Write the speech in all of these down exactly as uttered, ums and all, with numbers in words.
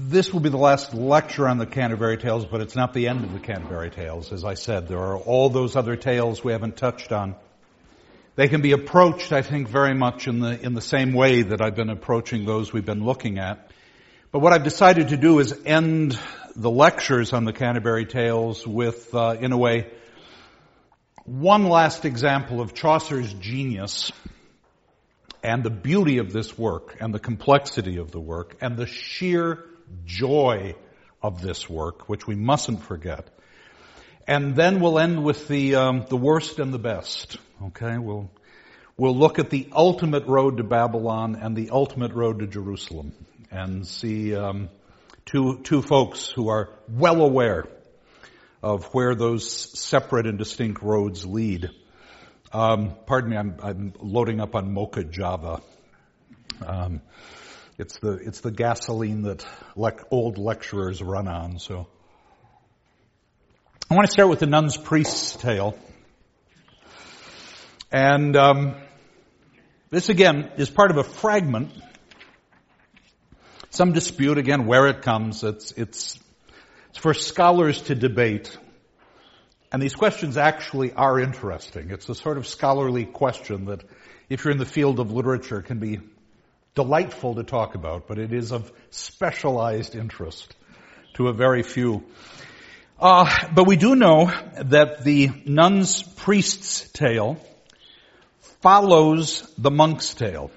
This will be the last lecture on the Canterbury Tales, but it's not the end of the Canterbury Tales. As I said, there are all those other tales we haven't touched on. They can be approached, I think, very much in the in the same way that I've been approaching those we've been looking at. But what I've decided to do is end the lectures on the Canterbury Tales with, uh, in a way, one last example of Chaucer's genius and the beauty of this work and the complexity of the work and the sheer joy of this work, which we mustn't forget. And then we'll end with the um, the worst and the best. Okay, we'll we'll look at the ultimate road to Babylon and the ultimate road to Jerusalem, and see um, two two folks who are well aware of where those separate and distinct roads lead. Um, pardon me, I'm, I'm loading up on Mocha Java. Um, it's the it's the gasoline that lec- old lecturers run on. So I want to start with the nun's priest's tale, and um, this again is part of a fragment. Some dispute again where it comes. It's it's it's for scholars to debate. And these questions actually are interesting. It's a sort of scholarly question that, if you're in the field of literature, can be delightful to talk about, but it is of specialized interest to a very few. Uh, but we do know that the nun's priest's tale follows the monk's tale.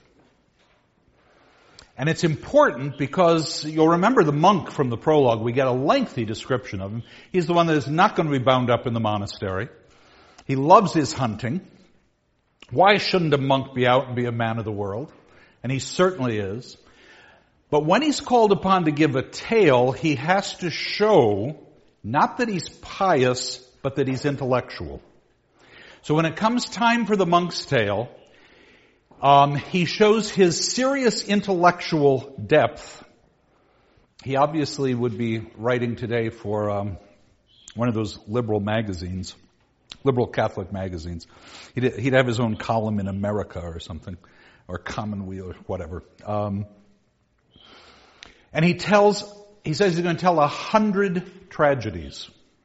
And it's important because you'll remember the monk from the prologue. We get a lengthy description of him. He's the one that is not going to be bound up in the monastery. He loves his hunting. Why shouldn't a monk be out and be a man of the world? And he certainly is. But when he's called upon to give a tale, he has to show not that he's pious, but that he's intellectual. So when it comes time for the monk's tale, Um, he shows his serious intellectual depth. He obviously would be writing today for um, one of those liberal magazines, liberal Catholic magazines. He'd, he'd have his own column in America or something, or Commonweal or whatever. Um, and he tells, he says he's going to tell a hundred tragedies.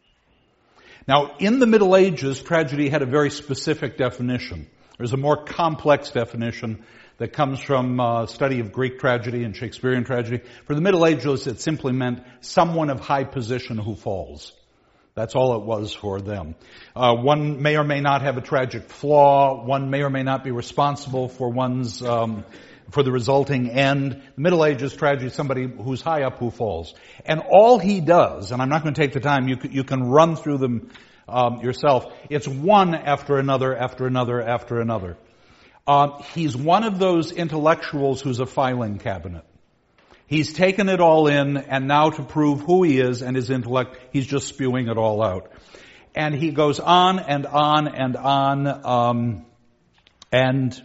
Now, in the Middle Ages, tragedy had a very specific definition. There's a more complex definition that comes from uh, study of Greek tragedy and Shakespearean tragedy. For the Middle Ages, it simply meant someone of high position who falls. That's all it was for them. Uh, one may or may not have a tragic flaw. One may or may not be responsible for one's um, for the resulting end. The Middle Ages tragedy is somebody who's high up who falls. And all he does, and I'm not going to take the time, you, you can run through them Um, yourself. It's one after another, after another, after another. Uh, he's one of those intellectuals who's a filing cabinet. He's taken it all in, and now to prove who he is and his intellect, he's just spewing it all out. And he goes on and on and on, um, and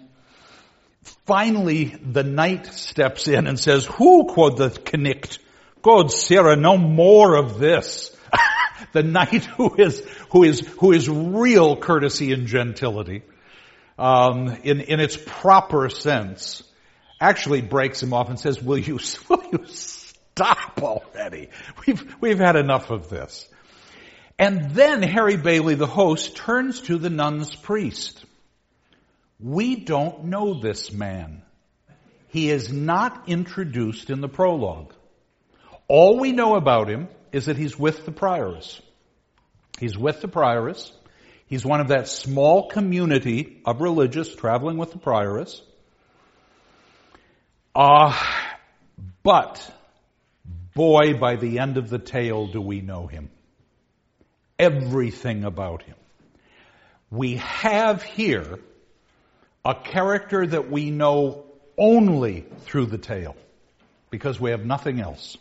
finally the knight steps in and says, "Who," quoth the knicht, "God, Sarah, no more of this." The knight who is who is who is real courtesy and gentility, um, in in its proper sense, actually breaks him off and says, "Will you will you stop already? We've we've had enough of this." And then Harry Bailey, the host, turns to the nun's priest. "We don't know this man. He is not introduced in the prologue. All we know about him is that he's with the prioress. He's with the prioress. He's one of that small community of religious traveling with the prioress. Uh, but, boy, by the end of the tale do we know him. Everything about him. We have here a character that we know only through the tale, because we have nothing else.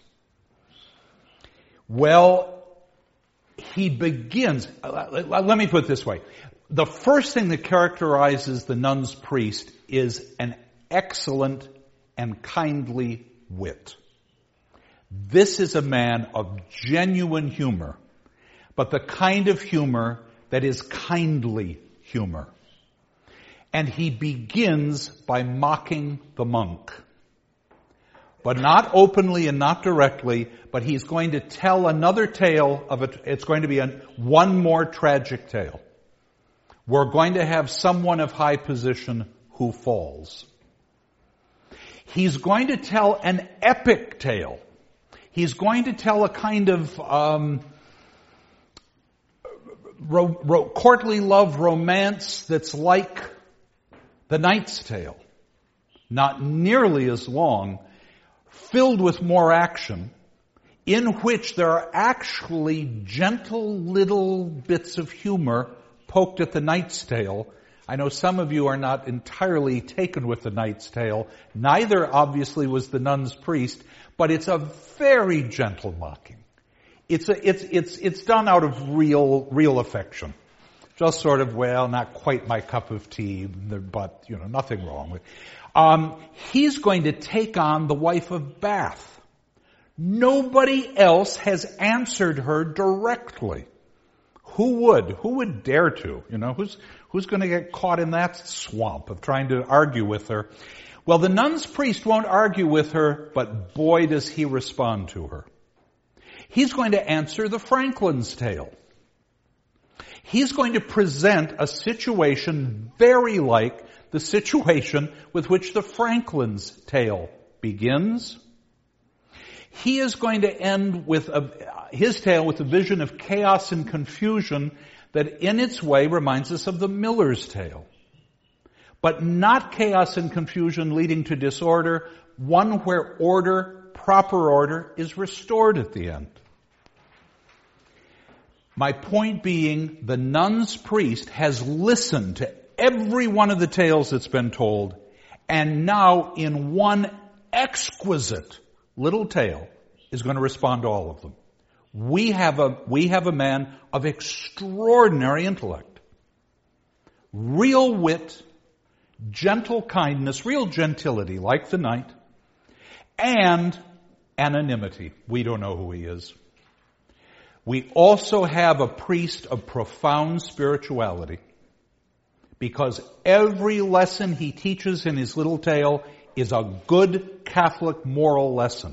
Well, he begins, let me put it this way. The first thing that characterizes the nun's priest is an excellent and kindly wit. This is a man of genuine humor, but the kind of humor that is kindly humor. And he begins by mocking the monk. but not openly and not directly, but he's going to tell another tale of it. It's going to be a, one more tragic tale. We're going to have someone of high position who falls. He's going to tell an epic tale. He's going to tell a kind of um, ro- ro- courtly love romance that's like The Knight's Tale. Not nearly as long, filled with more action, in which there are actually gentle little bits of humor poked at The Knight's Tale. I know some of you are not entirely taken with The Knight's Tale. Neither, obviously, was The Nun's Priest, but it's a very gentle mocking. It's a, it's it's it's done out of real real affection. Just sort of, well, not quite my cup of tea, but you know, nothing wrong with it. Um, he's going to take on the wife of Bath. Nobody else has answered her directly. Who would? Who would dare to? You know, who's who's going to get caught in that swamp of trying to argue with her? Well, the Nun's Priest won't argue with her, but boy does he respond to her. He's going to answer the Franklin's tale. He's going to present a situation very like the situation with which the Franklin's tale begins. He is going to end with a, his tale with a vision of chaos and confusion that in its way reminds us of the Miller's tale. But not chaos and confusion leading to disorder, one where order, proper order, is restored at the end. My point being, the Nun's Priest has listened to every one of the tales that's been told, and now in one exquisite little tale is going to respond to all of them. We have a, we have a man of extraordinary intellect, real wit, gentle kindness, real gentility, like the knight, and anonymity. We don't know who he is. We also have a priest of profound spirituality, because every lesson he teaches in his little tale is a good Catholic moral lesson.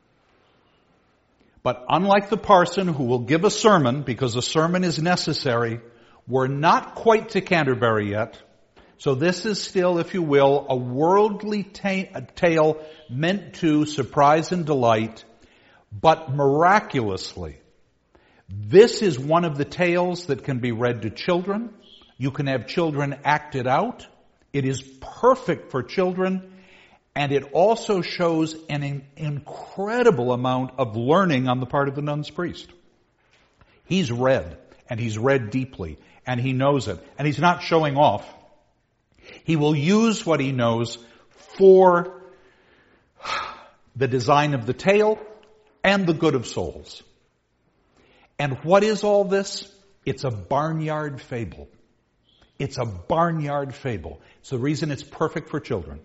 But unlike the parson who will give a sermon, because a sermon is necessary, we're not quite to Canterbury yet. So this is still, if you will, a worldly ta- a tale meant to surprise and delight, but miraculously, this is one of the tales that can be read to children. You can have children act it out. It is perfect for children, and it also shows an in- incredible amount of learning on the part of the Nun's Priest. He's read, and he's read deeply, and he knows it, and he's not showing off. He will use what he knows for the design of the tale and the good of souls. And what is all this? It's a barnyard fable. It's a barnyard fable. It's the reason it's perfect for children.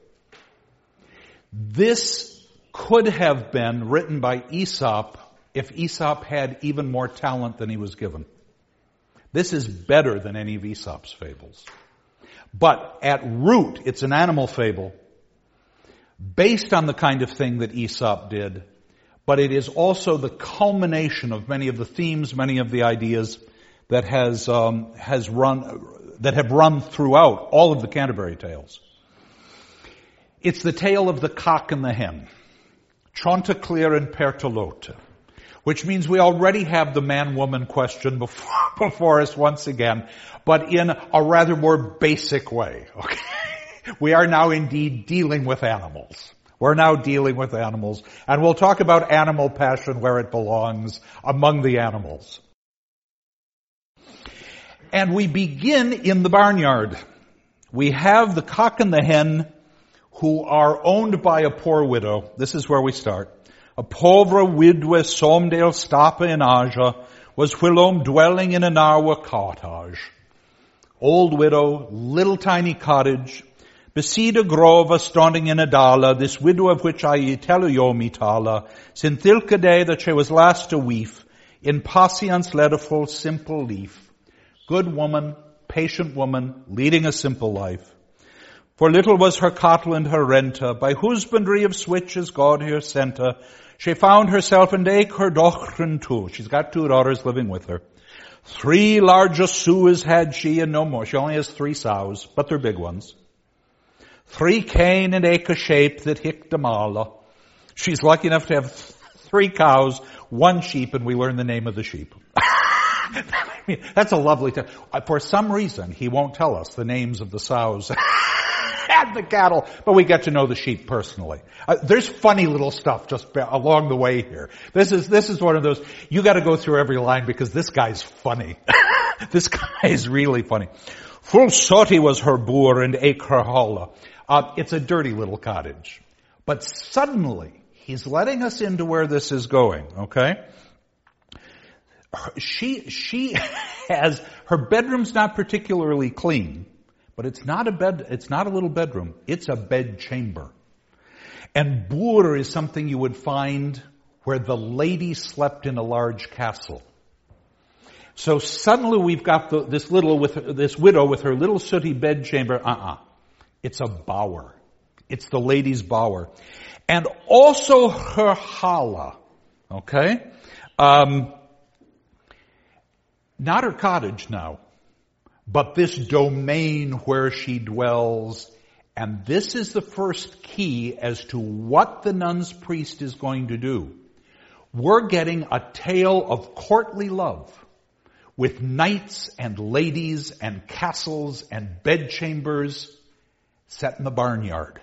This could have been written by Aesop if Aesop had even more talent than he was given. This is better than any of Aesop's fables. But at root, it's an animal fable based on the kind of thing that Aesop did. But it is also the culmination of many of the themes, many of the ideas that has um, has run that have run throughout all of the Canterbury tales. It's the tale of the cock and the hen, Chanticleer and Pertolote, which means we already have the man-woman question before, before us once again, but in a rather more basic way. Okay? We are now indeed dealing with animals. We're now dealing with animals, and we'll talk about animal passion where it belongs, among the animals. And we begin in the barnyard. We have the cock and the hen who are owned by a poor widow. This is where we start. A pauvre widwe som del stappe in Aja was whilom dwelling in an hour cottage. Old widow, little tiny cottage, beside a grove standing in a dala, this widow of which I tell you me tala, sin thilke day that she was last a weef, in patience led a full simple lief. Good woman, patient woman, leading a simple life. For little was her cattle and her renta, by husbandry of switch as God here sent her. She found herself and eke her dochtrin too. She's got two daughters living with her. Three larger sows had she and no more. She only has three sows, but they're big ones. Three cane and eke a shape that hick damala. She's lucky enough to have three cows, one sheep, and we learn the name of the sheep. I mean, that's a lovely thing. For some reason, he won't tell us the names of the sows and the cattle, but we get to know the sheep personally. Uh, there's funny little stuff just along the way here. This is, this is one of those, you gotta go through every line because this guy's funny. This guy is really funny. Full sooty was her boor and eke her holla. Uh, it's a dirty little cottage. But suddenly, he's letting us into where this is going, okay? She, she has, her bedroom's not particularly clean, but it's not a bed, it's not a little bedroom, it's a bed chamber. And boor is something you would find where the lady slept in a large castle. So suddenly we've got the, this little, with this widow with her little sooty bed chamber, uh-uh. It's a bower. It's the lady's bower. And also her hala, okay? Um, Not her cottage now, but this domain where she dwells. And this is the first key as to what the nun's priest is going to do. We're getting a tale of courtly love with knights and ladies and castles and bedchambers set in the barnyard.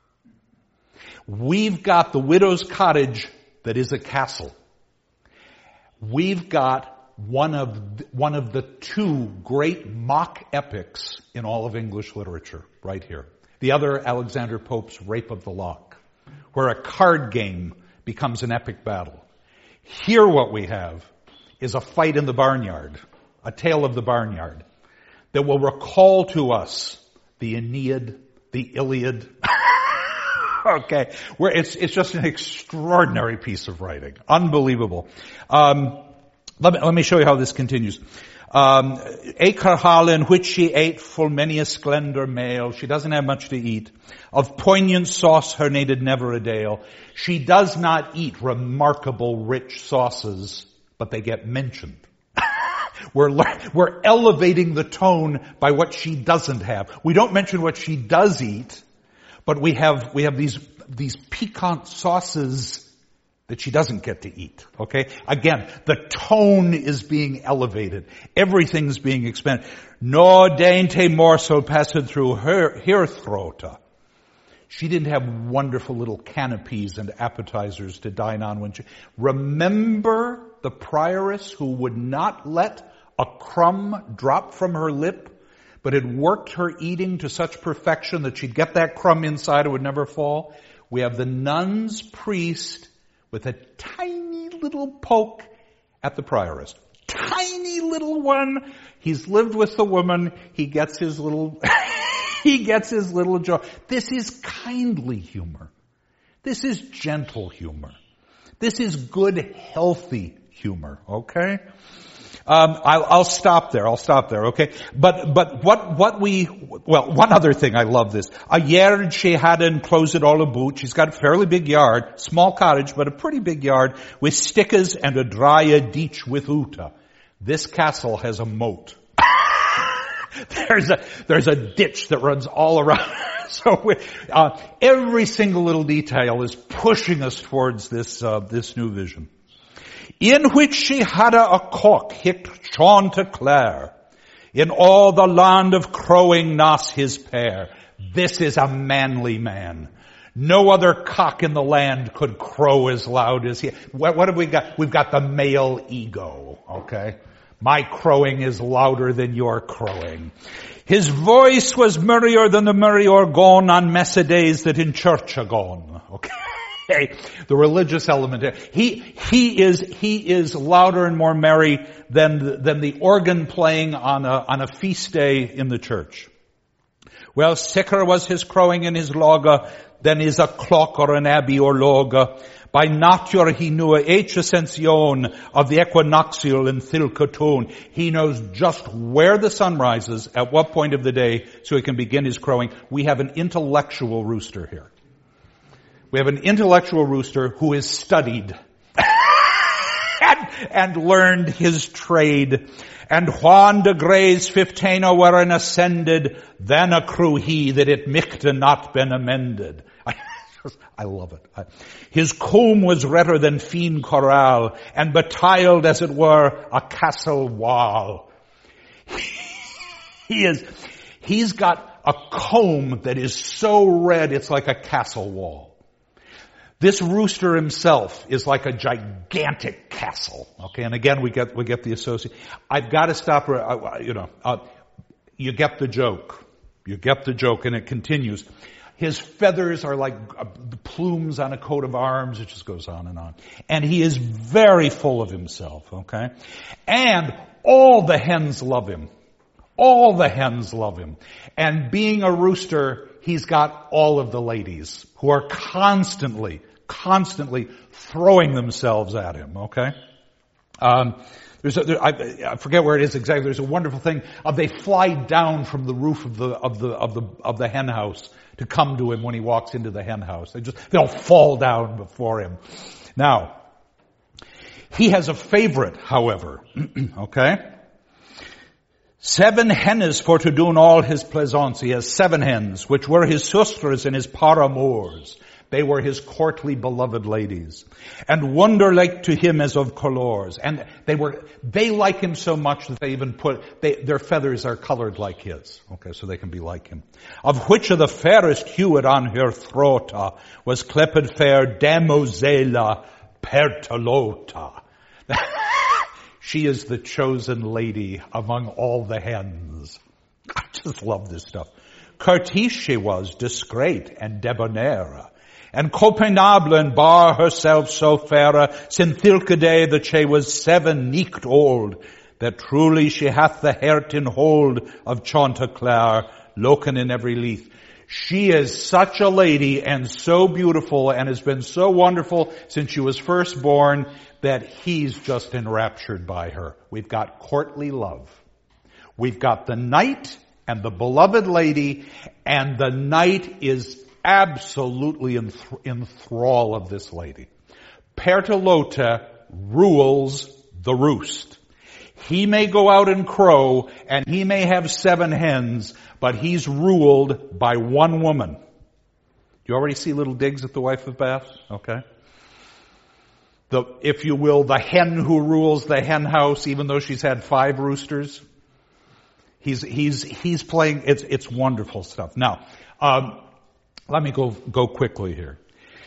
We've got the widow's cottage that is a castle. We've got one of one of the two great mock epics in all of English literature right here. The other, Alexander Pope's Rape of the Lock, where a card game becomes an epic battle. Here what we have is a fight in the barnyard, a tale of the barnyard, that will recall to us the Aeneid, the Iliad. Okay, where it's it's just an extraordinary piece of writing, unbelievable. Um, let me let me show you how this continues. Um, Ekerhal in which she ate full many a splendor male. She doesn't have much to eat. Of poignant sauce her needed never a dale. She does not eat remarkable rich sauces, but they get mentioned. We're, we're elevating the tone by what she doesn't have. We don't mention what she does eat, but we have, we have these, these piquant sauces that she doesn't get to eat. Okay? Again, the tone is being elevated. Everything's being expanded. No dainty morsel passed through her, her throat. She didn't have wonderful little canopies and appetizers to dine on when she, remember the prioress who would not let a crumb drop from her lip, but had worked her eating to such perfection that she'd get that crumb inside, it would never fall? We have the nun's priest with a tiny little poke at the prioress. Tiny little one. He's lived with the woman. He gets his little, he gets his little joy. This is kindly humor. This is gentle humor. This is good, healthy humor. Okay? Um, I'll, I'll stop there. I'll stop there. Okay. But, but what, what we, well, one other thing. I love this. A yard she had enclosed all about. She's got a fairly big yard, small cottage, but a pretty big yard with stickers and a dry ditch with uta. This castle has a moat. there's a, there's a ditch that runs all around. So, we, uh, every single little detail is pushing us towards this, uh, this new vision. In which she had a cock hick Chanticleer. In all the land of crowing nas his pair. This is a manly man. No other cock in the land could crow as loud as he. What, what have we got? We've got the male ego, okay? My crowing is louder than your crowing. His voice was merrier than the merry organ on messa days that in church are gone, okay? The religious element. He, he is, he is louder and more merry than the, than the organ playing on a, on a feast day in the church. Well, sicker was his crowing in his logger than is a clock or an abbey or loga. By nature he knew each ascension of the equinoxial and thilcatone. He knows just where the sun rises, at what point of the day, so he can begin his crowing. We have an intellectual rooster here. We have an intellectual rooster who is studied and, and learned his trade. And Juan de Grey's fifteen were an ascended, then a crew he that it michte not been amended. I love it. I, his comb was redder than Fien Corral, and betiled, as it were, a castle wall. He is, he's got a comb that is so red it's like a castle wall. This rooster himself is like a gigantic castle. Okay, and again we get we get the association. I've got to stop. You know, uh, you get the joke. You get the joke, and it continues. His feathers are like plumes on a coat of arms. It just goes on and on. And he is very full of himself, okay? And all the hens love him. All the hens love him. And being a rooster, he's got all of the ladies who are constantly, constantly throwing themselves at him, okay? Um, There's a, there, I, I forget where it is exactly. There's a wonderful thing. Uh, they fly down from the roof of the of the of the of the hen house to come to him when he walks into the hen house. They just they'll fall down before him. Now, he has a favorite, however. Okay, seven hennes for to do in all his pleasance. He has seven hens, which were his sisters and his paramours. They were his courtly beloved ladies. And wonder like to him as of colors. And they were, they like him so much that they even put, they, their feathers are colored like his. Okay, so they can be like him. Of which of the fairest hewed on her throat was cleped fair Damosela Pertalota. She is the chosen lady among all the hens. I just love this stuff. Courteous she was, discreet and debonair. And companable and bar herself so fair, sin thilke day that she was seven neeked old, that truly she hath the heart in hold of Chanticleer, loken in every leaf. She is such a lady and so beautiful and has been so wonderful since she was first born that he's just enraptured by her. We've got courtly love. We've got the knight and the beloved lady, and the knight is absolutely in, th- in thrall of this lady. Pertalota rules the roost. He may go out and crow, and he may have seven hens, but he's ruled by one woman. You already see little digs at the wife of Bath? Okay. The, if you will, the hen who rules the hen house, even though she's had five roosters. He's, he's, he's playing, it's, it's wonderful stuff. Now, um, let me go, go quickly here.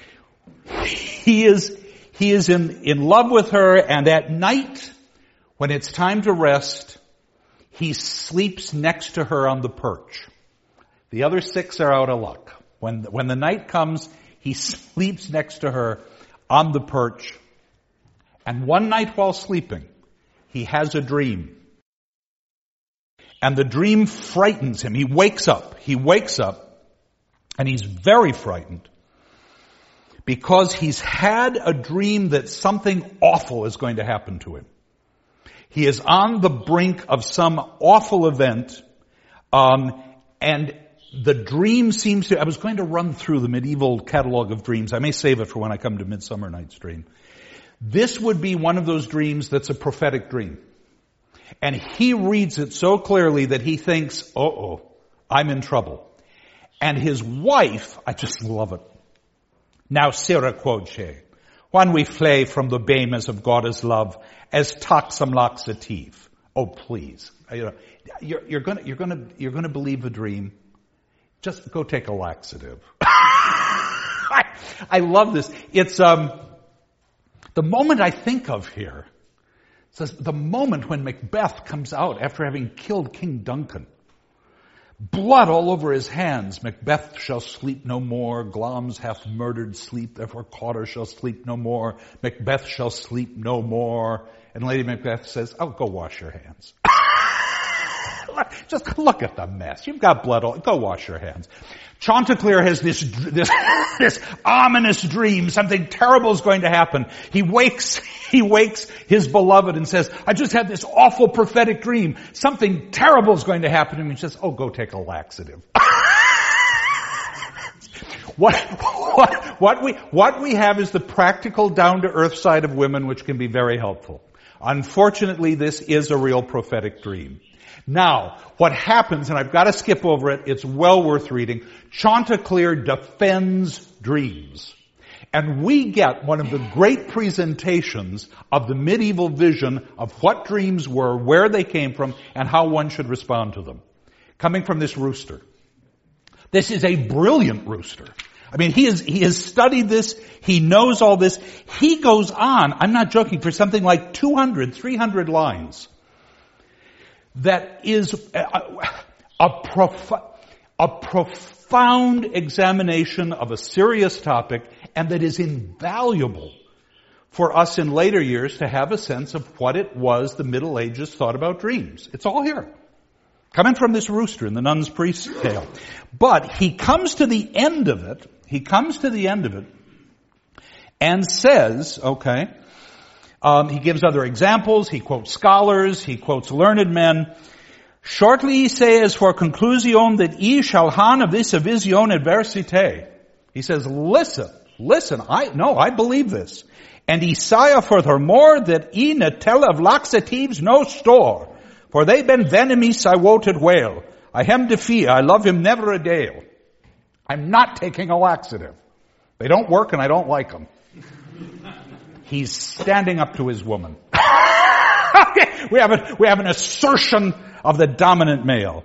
He is, he is in, in love with her, and at night, when it's time to rest, he sleeps next to her on the perch. The other six are out of luck. When, when the night comes, he sleeps next to her on the perch. And one night while sleeping, he has a dream. And the dream frightens him. He wakes up. He wakes up. And he's very frightened because he's had a dream that something awful is going to happen to him. He is on the brink of some awful event, um, and the dream seems to, I was going to run through the medieval catalog of dreams. I may save it for when I come to Midsummer Night's Dream. This would be one of those dreams that's a prophetic dream. And he reads it so clearly that he thinks, uh-oh, I'm in trouble. And his wife, I just love it. Now, Sirrah, quod she, when we flay from the beams of God's love, as taxam laxative. Oh, please. You know, you're, you're gonna, you're gonna, you're gonna believe a dream. Just go take a laxative. I, I love this. It's, um, the moment I think of here, says the moment when Macbeth comes out after having killed King Duncan. Blood all over his hands. Macbeth shall sleep no more. Glamis hath murdered sleep, therefore Cawdor shall sleep no more. Macbeth shall sleep no more. And Lady Macbeth says, oh, go wash your hands. Just look at the mess. You've got blood all, go wash your hands. Chanticleer has this, this, this ominous dream. Something terrible is going to happen. He wakes, he wakes his beloved and says, I just had this awful prophetic dream. Something terrible is going to happen to me. He says, oh, go take a laxative. What, what, what we, what we have is the practical down-to-earth side of women, which can be very helpful. Unfortunately, this is a real prophetic dream. Now, what happens, and I've got to skip over it, it's well worth reading, Chanticleer defends dreams. And we get one of the great presentations of the medieval vision of what dreams were, where they came from, and how one should respond to them. Coming from this rooster. This is a brilliant rooster. I mean, he is, he has studied this. He knows all this. He goes on, I'm not joking, for something like two hundred, three hundred lines. That is a, a, prof- a profound examination of a serious topic, and that is invaluable for us in later years to have a sense of what it was the Middle Ages thought about dreams. It's all here. Coming from this rooster in the Nun's Priest tale. But he comes to the end of it, he comes to the end of it, and says, okay, Um, he gives other examples. He quotes scholars. He quotes learned men. Shortly he says, for conclusion, that ye shall han of this a vision adversite. He says, listen, listen, I, no, I believe this. And Isaiah furthermore, that ye ne tell of laxatives no store. For they been venemies I woted well. I hem defeat, I love him never a dale. I'm not taking a laxative. They don't work and I don't like them. He's standing up to his woman. Okay, we have a, we have an assertion of the dominant male.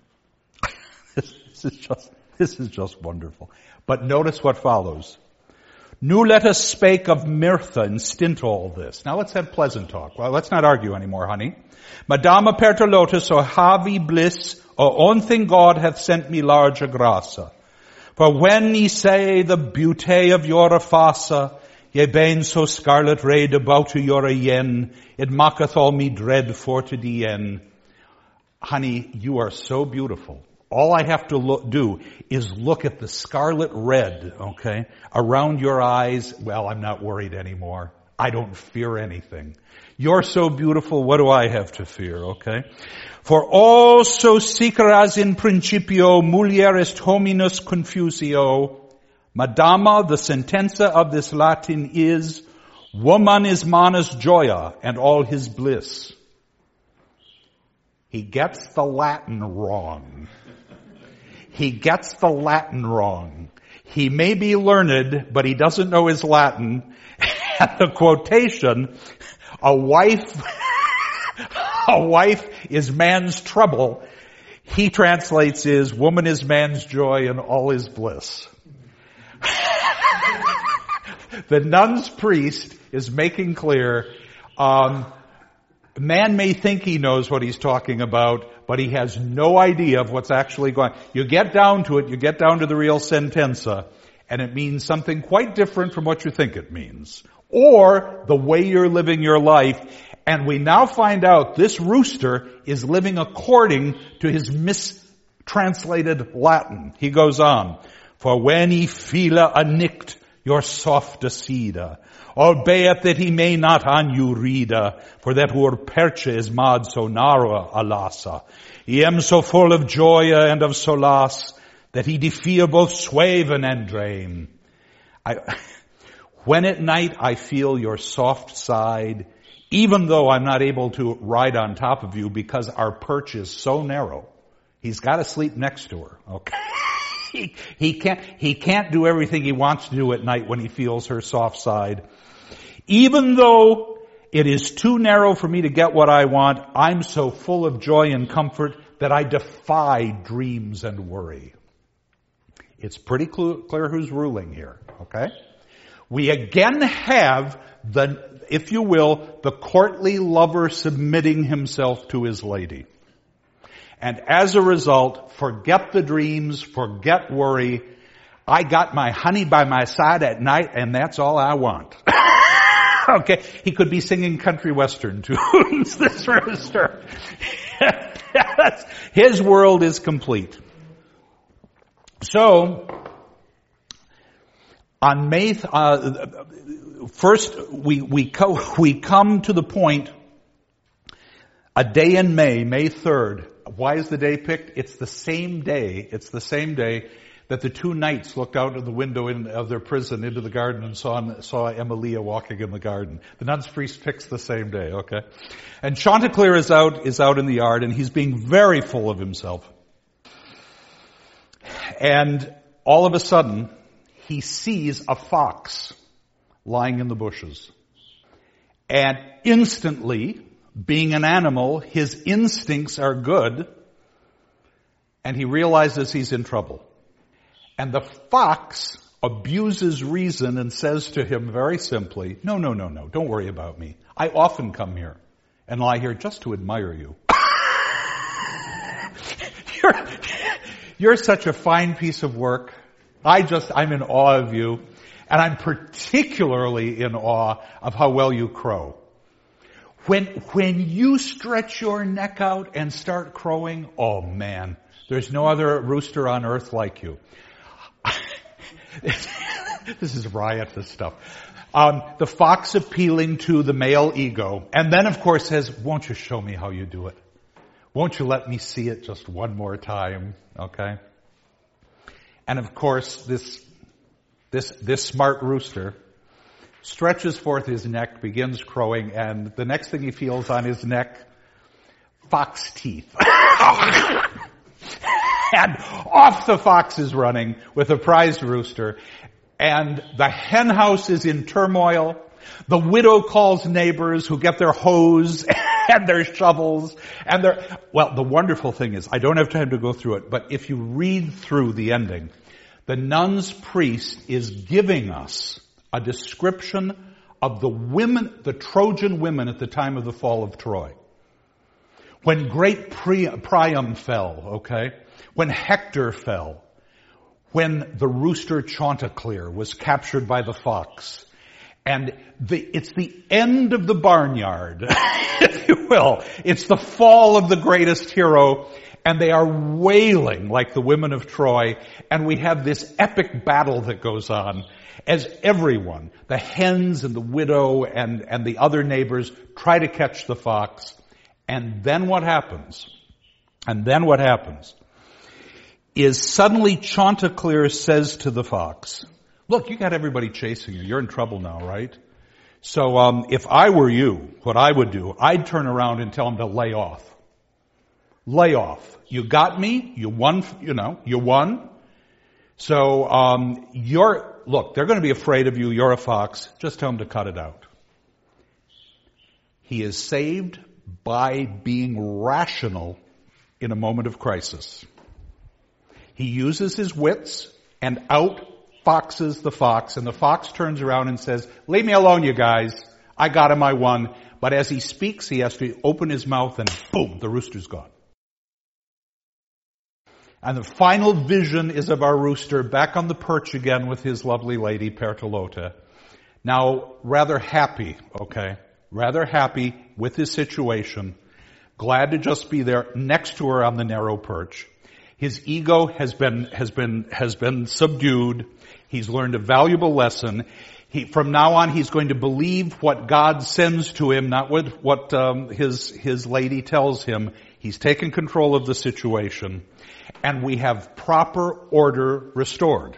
this, this is just, this is just wonderful. But notice what follows. Nu let us spake of Myrtha and stint all this. Now let's have pleasant talk. Well, let's not argue anymore, honey. Madama pertolotus o havi bliss, o on thing God hath sent me larger grasa. For when ye say the beauty of your afasa, ye bane so scarlet red about to your yen, it mocketh all me dread for to the end. Honey, you are so beautiful. All I have to look, do is look at the scarlet red, okay, around your eyes. Well, I'm not worried anymore. I don't fear anything. You're so beautiful, what do I have to fear, okay? For all so siceras in principio mulier est hominus confusio. Madama, the sentenza of this Latin is, woman is manus joya and all his bliss. He gets the Latin wrong. He gets the Latin wrong. He may be learned, but he doesn't know his Latin. And the quotation, a wife, a wife is man's trouble, he translates is, woman is man's joy and all his bliss. The Nun's Priest is making clear, um, man may think he knows what he's talking about, but he has no idea of what's actually going on. You get down to it, you get down to the real sentenza, and it means something quite different from what you think it means. Or the way you're living your life. And we now find out this rooster is living according to his mistranslated Latin. He goes on, for when he feela anict your soft acida, albeit that he may not on you reada, for that word perche is mad so narrow alasa. He am so full of joy and of solace, that he defear both swaven and dream. I, when at night I feel your soft side, even though I'm not able to ride on top of you because our perch is so narrow, he's got to sleep next to her, okay? he, he can't, he can't do everything he wants to do at night when he feels her soft side. Even though it is too narrow for me to get what I want, I'm so full of joy and comfort that I defy dreams and worry. It's pretty clear who's ruling here, okay? We again have the, if you will, the courtly lover submitting himself to his lady. And as a result, forget the dreams, forget worry. I got my honey by my side at night and that's all I want. Okay, he could be singing country western tunes, this rooster. His world is complete. So, on May, th- uh, first we, we, co- we come to the point, a day in May, May third. Why is the day picked? It's the same day, it's the same day that the two knights looked out of the window in, of their prison into the garden and saw, saw Emilia walking in the garden. The nun's priest picks the same day, okay? And Chanticleer is out, is out in the yard, and he's being very full of himself. And all of a sudden, he sees a fox lying in the bushes. And instantly, being an animal, his instincts are good, and he realizes he's in trouble. And the fox abuses reason and says to him very simply, no, no, no, no, don't worry about me. I often come here and lie here just to admire you. you're, you're such a fine piece of work. I just, I'm in awe of you. And I'm particularly in awe of how well you crow. When, when you stretch your neck out and start crowing, oh man, there's no other rooster on earth like you. This is riotous stuff. Um, the fox appealing to the male ego, and then of course says, won't you show me how you do it? Won't you let me see it just one more time? Okay? And of course, this, this, this smart rooster stretches forth his neck, begins crowing, and the next thing he feels on his neck, fox teeth. And off the fox is running with a prized rooster. And the hen house is in turmoil. The widow calls neighbors who get their hose and their shovels and their, well, the wonderful thing is, I don't have time to go through it, but if you read through the ending, the nun's priest is giving us a description of the women, the Trojan women at the time of the fall of Troy. When great Priam fell, okay? When Hector fell, when the rooster Chanticleer was captured by the fox, and the, it's the end of the barnyard, if you will. It's the fall of the greatest hero, and they are wailing like the women of Troy, and we have this epic battle that goes on as everyone, the hens and the widow and, and the other neighbors, try to catch the fox. And then what happens? And then what happens is suddenly Chanticleer says to the fox, look, you got everybody chasing you. You're in trouble now, right? So um, if I were you, what I would do, I'd turn around and tell them to lay off. Lay off. You got me. You won, you know, you won. So um, you're, look, they're going to be afraid of you. You're a fox. Just tell them to cut it out. He is saved by being rational in a moment of crisis. He uses his wits and out foxes the fox, and the fox turns around and says, leave me alone, you guys. I got him, I won. But as he speaks, he has to open his mouth and boom, the rooster's gone. And the final vision is of our rooster back on the perch again with his lovely lady, Pertolotta. Now, rather happy, okay? Rather happy with his situation. Glad to just be there next to her on the narrow perch. His ego has been, has been, has been subdued. He's learned a valuable lesson. He, from now on, he's going to believe what God sends to him, not what, what um, his, his lady tells him. He's taken control of the situation. And we have proper order restored.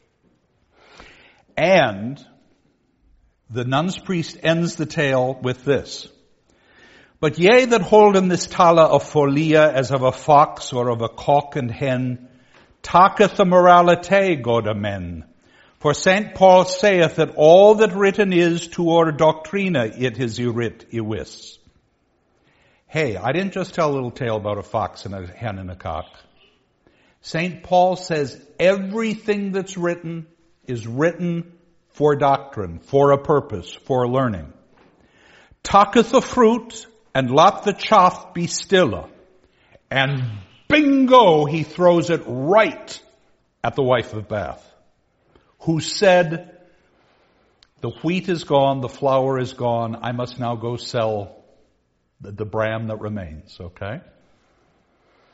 And the nun's priest ends the tale with this. But ye that holden this tala of folia as of a fox or of a cock and hen, taketh the moralite, God amen. For Saint Paul saith that all that written is to our doctrina it is writ iwis. Hey, I didn't just tell a little tale about a fox and a hen and a cock. Saint Paul says everything that's written is written for doctrine, for a purpose, for learning. Taketh the fruit, and let the chaff be stilla. And bingo, he throws it right at the wife of Bath, who said, the wheat is gone, the flour is gone, I must now go sell the, the bran that remains, okay?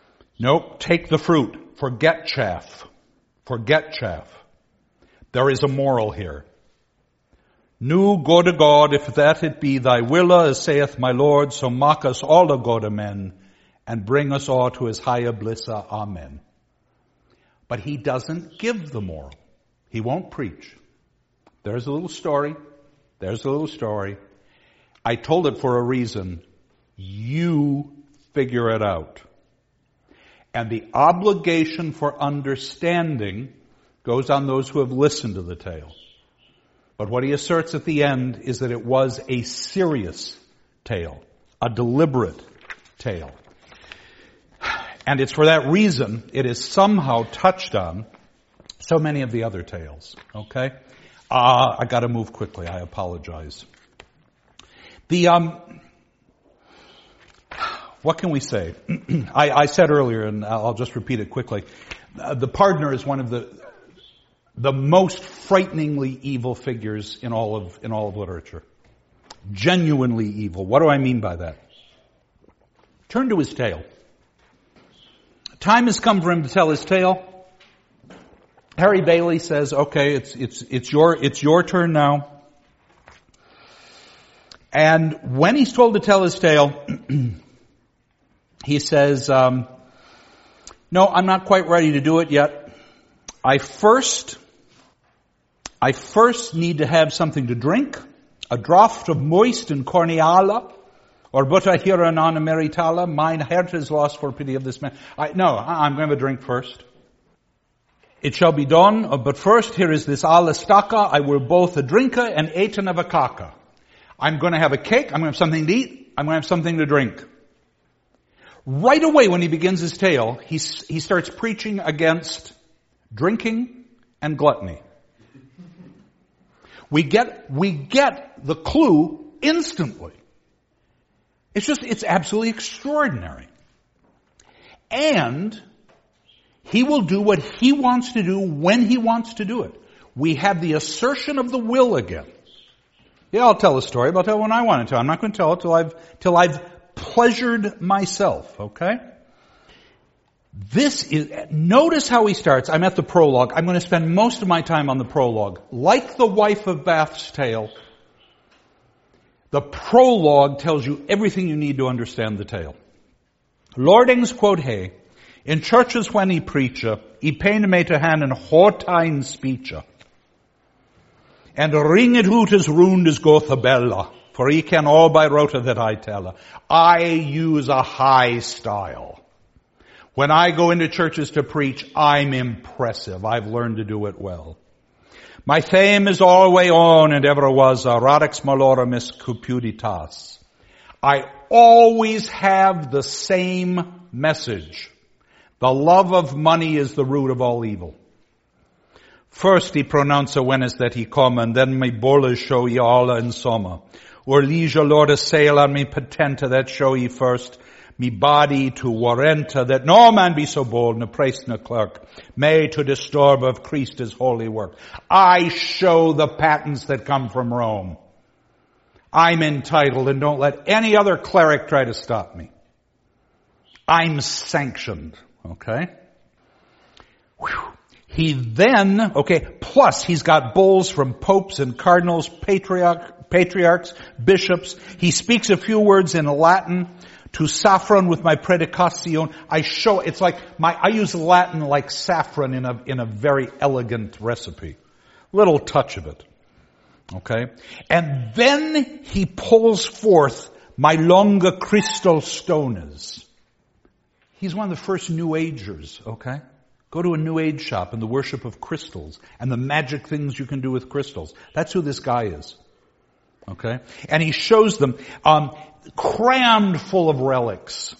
Nope, take the fruit. Forget chaff. Forget chaff. There is a moral here. Nu go to God, if that it be thy will, as saith my Lord, so mock us all to God amen, and bring us all to his higher bliss, amen. But he doesn't give the moral. He won't preach. There's a little story. There's a little story. I told it for a reason. You figure it out. And the obligation for understanding goes on those who have listened to the tale. But what he asserts at the end is that it was a serious tale, a deliberate tale. And it's for that reason it is somehow touched on so many of the other tales. Okay? Uh, I gotta move quickly. I apologize. The, um, what can we say? I, I said earlier, and I'll just repeat it quickly, uh, the pardoner is one of the, the most frighteningly evil figures in all of, in all of literature. Genuinely evil. What do I mean by that? Turn to his tale. Time has come for him to tell his tale. Harry Bailey says, okay, it's, it's, it's your, it's your turn now. And when he's told to tell his tale, he says, um, no, I'm not quite ready to do it yet. I first, I first need to have something to drink, a draught of moist and corniala, or butter here and on a meritala. Mine heart is lost for pity of this man. I, no, I'm going to have a drink first. It shall be done, but first here is this alastaka. I will both a drinker and eaten of a kaka. I'm going to have a cake, I'm going to have something to eat, I'm going to have something to drink. Right away when he begins his tale, he, he starts preaching against drinking and gluttony. We get, we get the clue instantly. It's just, it's absolutely extraordinary. And he will do what he wants to do when he wants to do it. We have the assertion of the will again. Yeah, I'll tell a story, but I'll tell it when I want to tell. I'm not going to tell it till I've, till I've pleasured myself, okay? This is, notice how he starts. I'm at the prologue. I'm going to spend most of my time on the prologue. Like the wife of Bath's tale, the prologue tells you everything you need to understand the tale. Lordings quod he, in churches when he preacha, he pain me to hand in hortine speecha. And ring it hoot as round as Gothabella, for he can all by rota that I tell her. I use a high style. When I go into churches to preach, I'm impressive. I've learned to do it well. My fame is always on and ever was a radix maloramis cupiditas. I always have the same message. The love of money is the root of all evil. First he pronounce a when is that he come, and then me bolas show ye all in summer. Or leisure Lord a sail on me patenta that show ye first, me body to warranta that no man be so bold, no priest no clerk, may to disturb of Christ his holy work. I show the patents that come from Rome. I'm entitled, and don't let any other cleric try to stop me. I'm sanctioned, okay? Whew. He then, okay, plus he's got bulls from popes and cardinals, patriarch, patriarchs, bishops. He speaks a few words in Latin to saffron with my predicacion. I show, it's like my, I use Latin like saffron in a, in a very elegant recipe. Little touch of it. Okay? And then he pulls forth my longa crystal stones. He's one of the first New Agers, okay? Go to a New Age shop and the worship of crystals and the magic things you can do with crystals. That's who this guy is. Okay? And he shows them, um, crammed full of relics.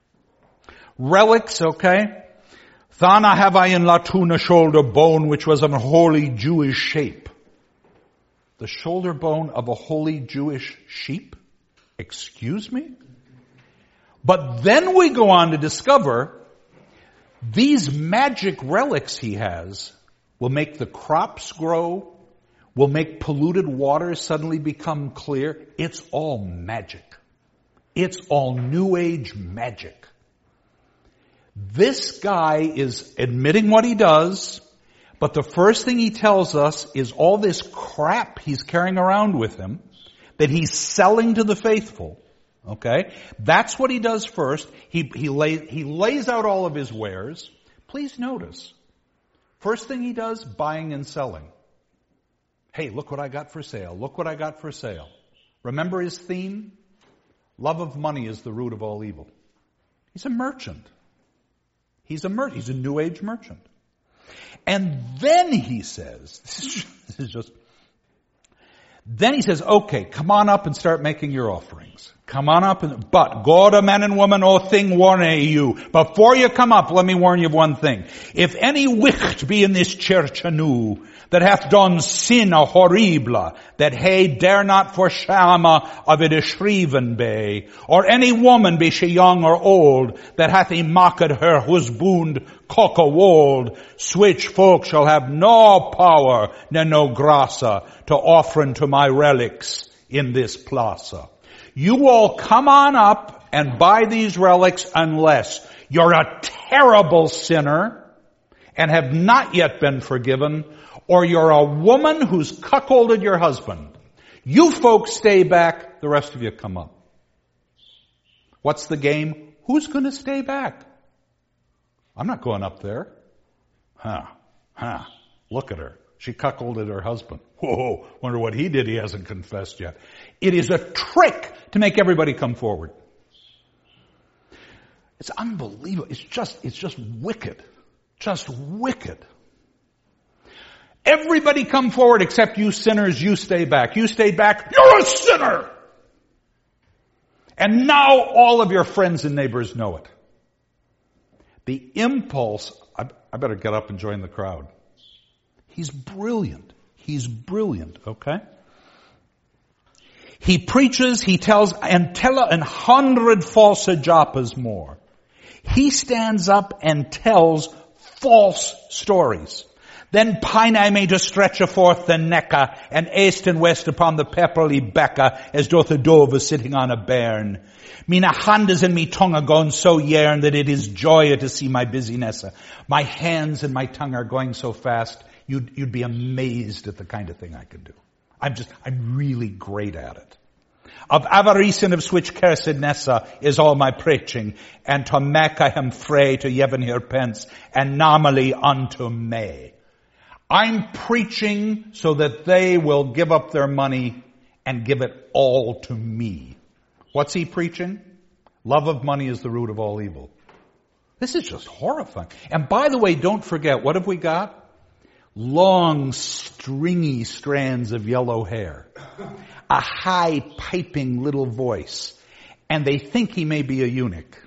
Relics, okay? Thana have I in latuna shoulder bone, which was of a holy Jewish shape. The shoulder bone of a holy Jewish sheep? Excuse me? But then we go on to discover these magic relics he has will make the crops grow, will make polluted waters suddenly become clear. It's all magic. It's all New Age magic. This guy is admitting what he does, but the first thing he tells us is all this crap he's carrying around with him that he's selling to the faithful. Okay? That's what he does first. He, he, lay, he lays out all of his wares. Please notice, first thing he does, buying and selling. Hey, look what I got for sale. Look what I got for sale. Remember his theme? Love of money is the root of all evil. He's a merchant. He's a merchant. He's a New Age merchant. And then he says, this is just, this is just then he says, okay, come on up and start making your offerings. Come on up and, but God, a man and woman, O thing warn you. Before you come up, let me warn you of one thing. If any wicht be in this church anew, that hath done sin a horrible, that he dare not for shama of it a shriven be, or any woman be she young or old, that hath he mocked her husband cock a wold, switch folk shall have no power, ne no grasa, to offer unto my relics in this plaza. You all come on up and buy these relics unless you're a terrible sinner and have not yet been forgiven, or you're a woman who's cuckolded your husband. You folks stay back, the rest of you come up. What's the game? Who's going to stay back? I'm not going up there. Huh, huh, look at her. She cuckolded her husband. Whoa, wonder what he did he hasn't confessed yet. It is a trick to make everybody come forward. It's unbelievable. It's just, it's just wicked. Just wicked. Everybody come forward except you sinners, you stay back. You stayed back, you're a sinner! And now all of your friends and neighbors know it. The impulse, I, I better get up and join the crowd. He's brilliant. He's brilliant, okay? He preaches, he tells, and tell an hundred false japas more. He stands up and tells false stories. Then pine I made to stretch forth the necka, and east and west upon the pepperly becca, as doth a dove sitting on a bairn. Mina hand is in me tongue are going so yarn that it is joy to see my busyness. My hands and my tongue are going so fast, you'd, you'd be amazed at the kind of thing I can do. I'm just, I'm really great at it. Of avarice and of switch cursedness is all my preaching, and to make I am fray to yeven here pence, and normally unto me. I'm preaching so that they will give up their money and give it all to me. What's he preaching? Love of money is the root of all evil. This is just horrifying. And by the way, don't forget, what have we got? Long, stringy strands of yellow hair. A high, piping little voice. And they think he may be a eunuch.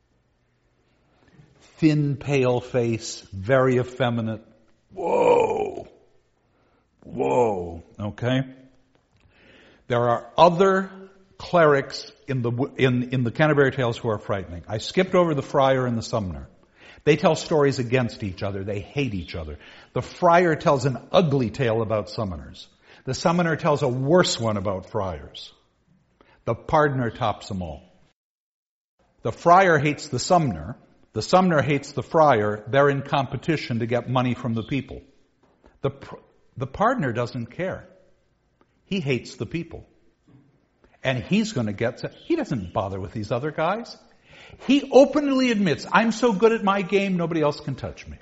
Thin, pale face, very effeminate. Whoa. Whoa. Okay? There are other clerics in the in, in the Canterbury Tales who are frightening. I skipped over the friar and the summoner. They tell stories against each other. They hate each other. The friar tells an ugly tale about summoners. The summoner tells a worse one about friars. The pardoner tops them all. The friar hates the summoner. The summoner hates the friar. They're in competition to get money from the people. The, the pardoner doesn't care. He hates the people. And he's going to get... He doesn't bother with these other guys. He openly admits, I'm so good at my game, nobody else can touch me.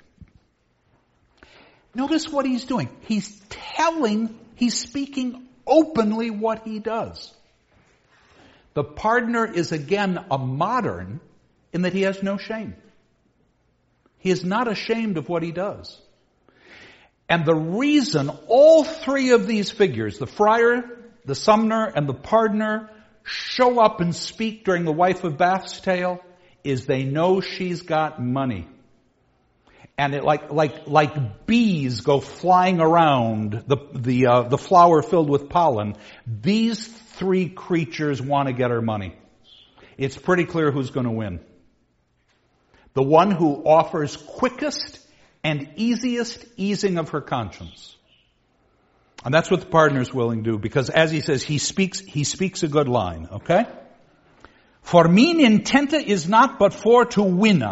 Notice what he's doing. He's telling, he's speaking openly what he does. The pardoner is again a modern in that he has no shame. He is not ashamed of what he does. And the reason all three of these figures, the friar, the summoner, and the pardoner, show up and speak during the wife of Bath's tale is they know she's got money. And it like, like, like bees go flying around the, the, uh, the flower filled with pollen. These three creatures want to get her money. It's pretty clear who's going to win. The one who offers quickest and easiest easing of her conscience. And that's what the pardoner's willing to do, because as he says, he speaks, he speaks a good line, okay? For mine intenta is not but for to winna,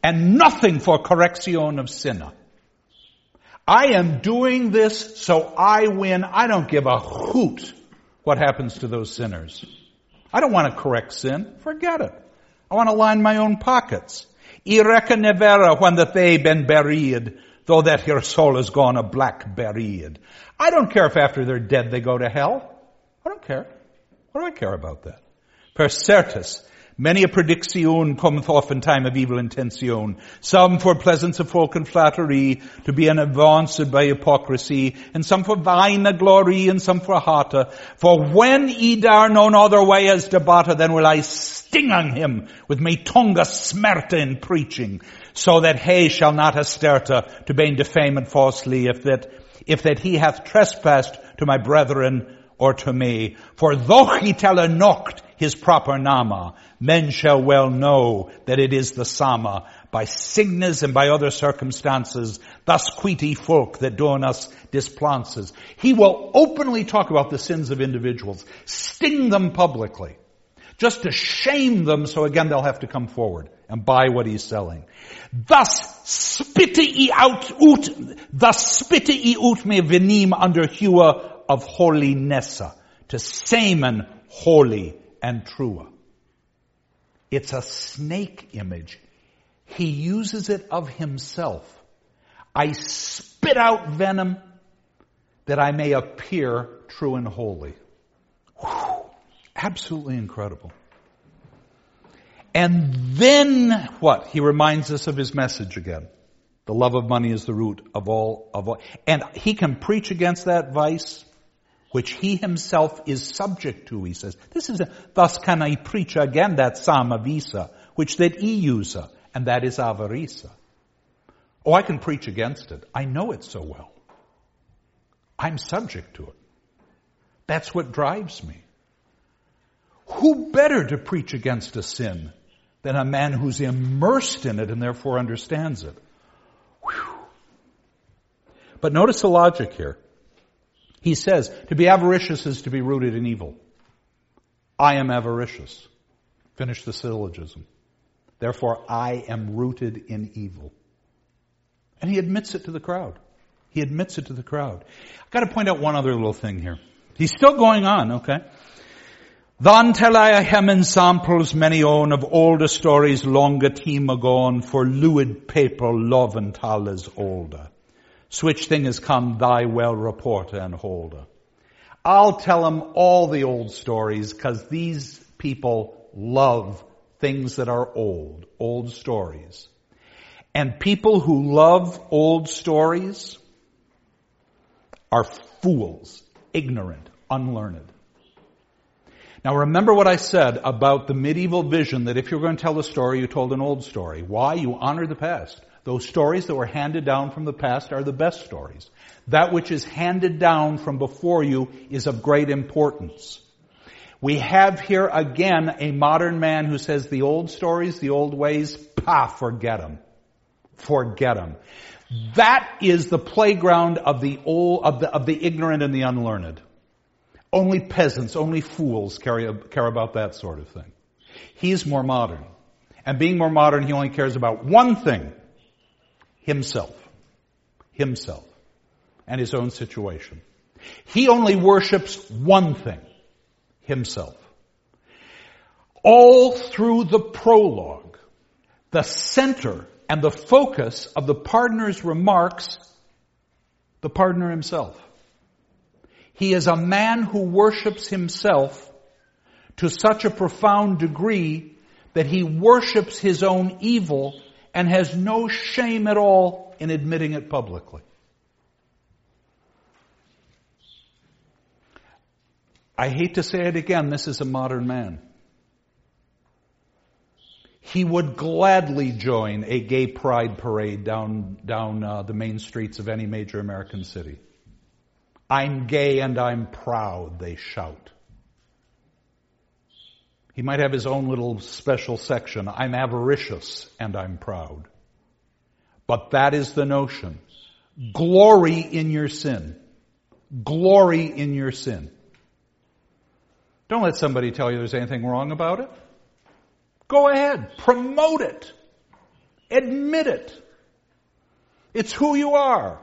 and nothing for correction of sinner. I am doing this so I win. I don't give a hoot what happens to those sinners. I don't want to correct sin. Forget it. I want to line my own pockets. I reckon nevera when that they been buried, though that your soul is gone a black buried. I don't care if after they're dead they go to hell. I don't care. What do I care about that? Per certus, many a prediction cometh off in time of evil intention, some for pleasance of folk and flattery, to be an advanced by hypocrisy, and some for vain glory, and some for hata. For when ye dare none other way as debata, then will I sting on him with my tongue smerte in preaching, so that he shall not asterta to be defamed falsely, if that, if that he hath trespassed to my brethren or to me. For though he tell a noct his proper nama, men shall well know that it is the Sama, by signes and by other circumstances, thus quiti folk that doing us displances. He will openly talk about the sins of individuals, sting them publicly, just to shame them, so again they'll have to come forward and buy what he's selling. Thus spitte I out, ut, thus spitte I ut me venim under hua of holinessa, to samen holy and true. It's a snake image. He uses it of himself. I spit out venom that I may appear true and holy. Whew. Absolutely incredible. And then what? He reminds us of his message again. The love of money is the root of all, of all. And he can preach against that vice, which he himself is subject to, he says. This is a, thus can I preach again that sama visa, which that he use, and that is avarisa. Oh, I can preach against it. I know it so well. I'm subject to it. That's what drives me. Who better to preach against a sin than a man who's immersed in it and therefore understands it? Whew. But notice the logic here. He says, to be avaricious is to be rooted in evil. I am avaricious. Finish the syllogism. Therefore, I am rooted in evil. And he admits it to the crowd. He admits it to the crowd. I've got to point out one other little thing here. He's still going on, okay? Then tell I hem in samples many on of older stories longer time agone, for lewd paper love and tal is older. Switch thing is come thy well reporter and holder. I'll tell them all the old stories, because these people love things that are old, old stories. And people who love old stories are fools, ignorant, unlearned. Now remember what I said about the medieval vision that if you're going to tell a story, you told an old story. Why? You honor the past. Those stories that were handed down from the past are the best stories. That which is handed down from before you is of great importance. We have here again a modern man who says the old stories, the old ways, pah, forget them. Forget them. That is the playground of the old, of the, of the ignorant and the unlearned. Only peasants, only fools care, care about that sort of thing. He's more modern. And being more modern, he only cares about one thing. Himself. Himself. And his own situation. He only worships one thing. Himself. All through the prologue, the center and the focus of the pardoner's remarks, the pardoner himself. He is a man who worships himself to such a profound degree that he worships his own evil and has no shame at all in admitting it publicly. I hate to say it again, this is a modern man. He would gladly join a gay pride parade down, down uh, the main streets of any major American city. I'm gay and I'm proud, they shout. He might have his own little special section. I'm avaricious and I'm proud. But that is the notion. Glory in your sin. Glory in your sin. Don't let somebody tell you there's anything wrong about it. Go ahead. Promote it. Admit it. It's who you are.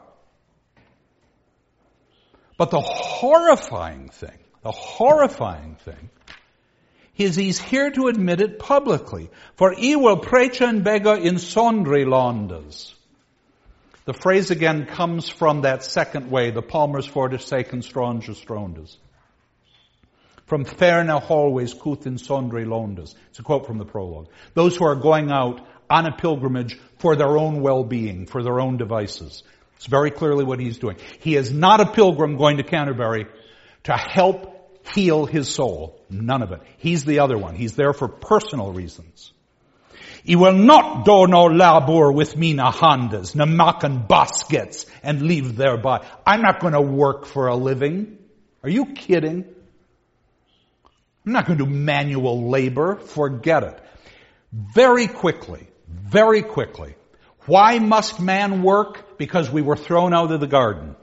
But the horrifying thing, the horrifying thing, is he's here to admit it publicly. For I will precha and bega in sondri londas. The phrase again comes from that second way, the Palmers for the sake and stronja strondas. From ferna hallways kuth in sondri londas. It's a quote from the prologue. Those who are going out on a pilgrimage for their own well-being, for their own devices. It's very clearly what he's doing. He is not a pilgrim going to Canterbury to help heal his soul. None of it. He's the other one. He's there for personal reasons. He will not do no labor with me na handas, na maken baskets, and leave thereby. I'm not going to work for a living. Are you kidding? I'm not going to do manual labor. Forget it. Very quickly, very quickly. Why must man work? Because we were thrown out of the garden.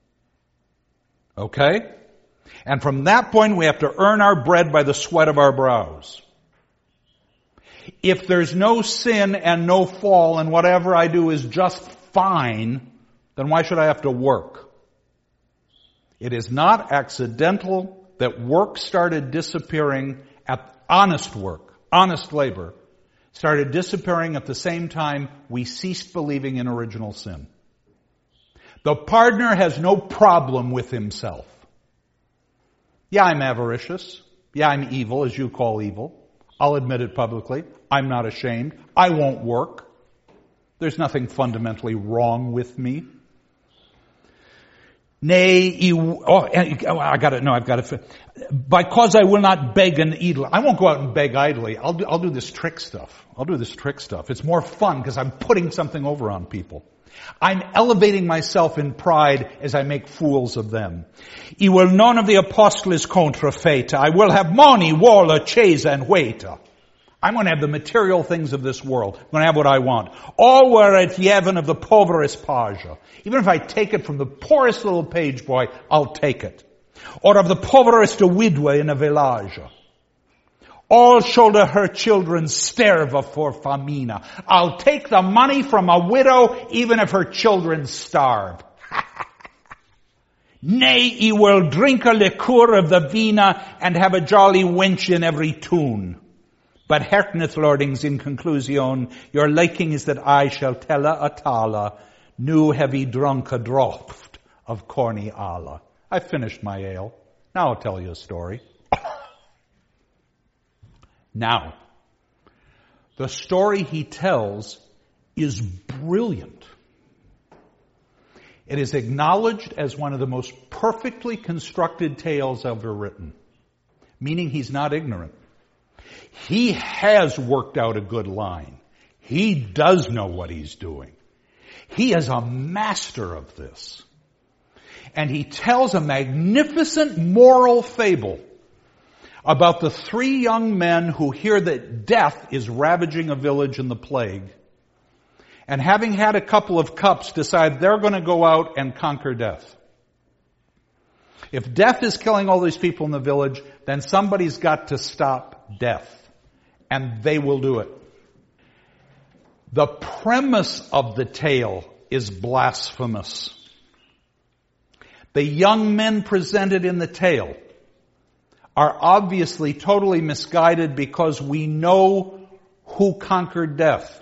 Okay? And from that point, we have to earn our bread by the sweat of our brows. If there's no sin and no fall and whatever I do is just fine, then why should I have to work? It is not accidental that work started disappearing at honest work, honest labor, started disappearing at the same time we ceased believing in original sin. The partner has no problem with himself. Yeah, I'm avaricious. Yeah, I'm evil, as you call evil. I'll admit it publicly. I'm not ashamed. I won't work. There's nothing fundamentally wrong with me. Nay, oh, I got it. No, I've got it. Because I will not beg and idle. I won't go out and beg idly. I'll do, I'll do this trick stuff. I'll do this trick stuff. It's more fun because I'm putting something over on people. I'm elevating myself in pride as I make fools of them. I will none of the apostles contra feta. I will have money, walla, chesa, and waita. I'm going to have the material things of this world. I'm going to have what I want. All were at Yevon of the poverest paja. Even if I take it from the poorest little page boy, I'll take it. Or of the poverest a widwa in a village. All shoulder her children sterva for famina. I'll take the money from a widow even if her children starve. Nay, he will drink a liqueur of the vina and have a jolly wench in every tune. But hertneth lordings in conclusion, your liking is that I shall tell a tala, new heavy drunk a draught of corny Allah. I've finished my ale. Now I'll tell you a story. Now, the story he tells is brilliant. It is acknowledged as one of the most perfectly constructed tales ever written, meaning he's not ignorant. He has worked out a good line. He does know what he's doing. He is a master of this. And he tells a magnificent moral fable about the three young men who hear that death is ravaging a village in the plague. And having had a couple of cups, decide they're going to go out and conquer death. If death is killing all these people in the village, then somebody's got to stop death. And they will do it. The premise of the tale is blasphemous. The young men presented in the tale are obviously totally misguided because we know who conquered death.